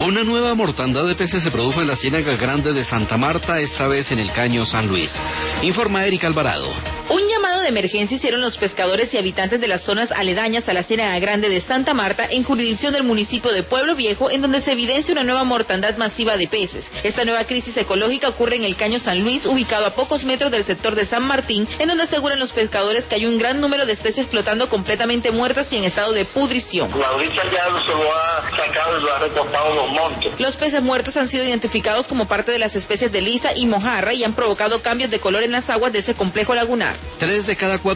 Una nueva mortandad de peces se produjo en la Ciénaga Grande de Santa Marta, esta vez en el Caño San Luis. Informa Erika Alvarado. Un llamado de emergencia hicieron los pescadores y habitantes de las zonas aledañas a la Ciénaga Grande de Santa Marta, en jurisdicción del municipio de Pueblo Viejo, en donde se evidencia una nueva mortandad masiva de peces. Esta nueva crisis ecológica ocurre en el Caño San Luis, ubicado a pocos metros del sector de San Martín, en donde aseguran los pescadores que hay un gran número de especies flotando completamente muertas y en estado de pudrición. La brisa ya se lo ha sacado y lo ha recortado los montes. Los peces muertos han sido identificados como parte de las especies de lisa y mojarra y han provocado cambios de color en las aguas de ese complejo lagunar. 3 de cada 4